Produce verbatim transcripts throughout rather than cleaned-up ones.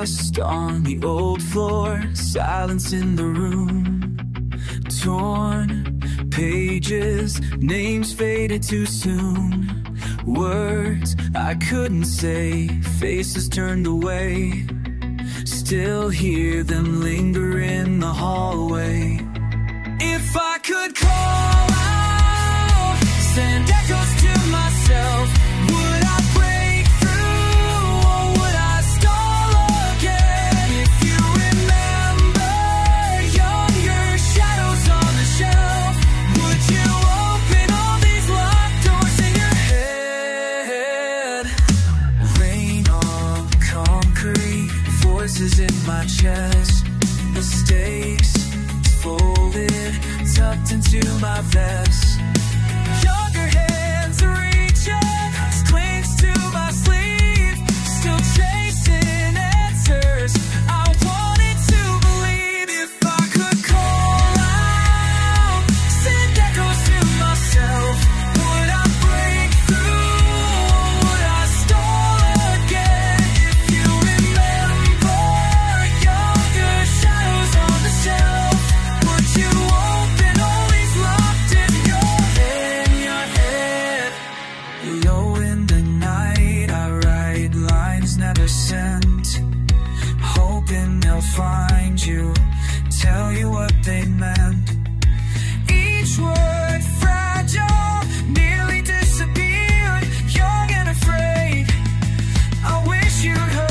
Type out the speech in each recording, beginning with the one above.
forced on the old floor, silence in the room. Torn pages, names faded too soon. Words I couldn't say, faces turned away. Still hear them linger in the hallway. If I could call out, send echoes to myself, would I break through or would I stall again? If you remember younger shadows on the shelf, would you open all these locked doors in your head? Rain on concrete, voices in my chest, mistakes folded, tucked into my vest. Younger hands reaching, clings to my sleeve, still chasing answers. I wanted to believe. If I could call out, send echoes to myself, would I break through or would I stall again? If you remember younger shadows on the shelf, would you open all these locked in your head, your head? Low in the night, I write lines never sent, hoping they'll find you, tell you what they meant. Each word fragile, nearly disappeared, young and afraid. I wish you'd heard.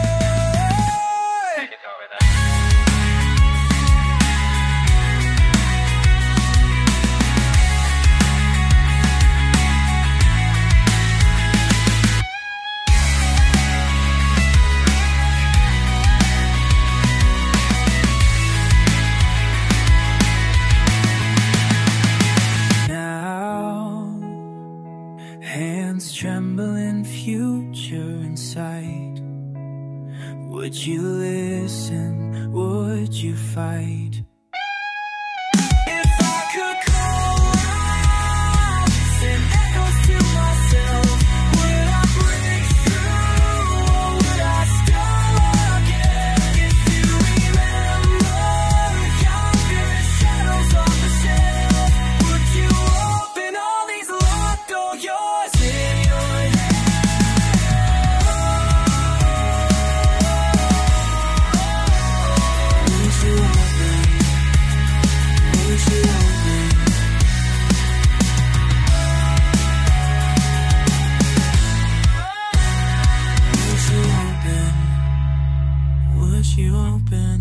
Now, hands trembling, future in sight. Would you listen? Would you fight? If I could call out, send echoes to myself, would I break through or would I stall again? If you remember younger shadows on the shelf, would you open all these locked doors in your head? Would you open? Would you open? Would you open? Would you open?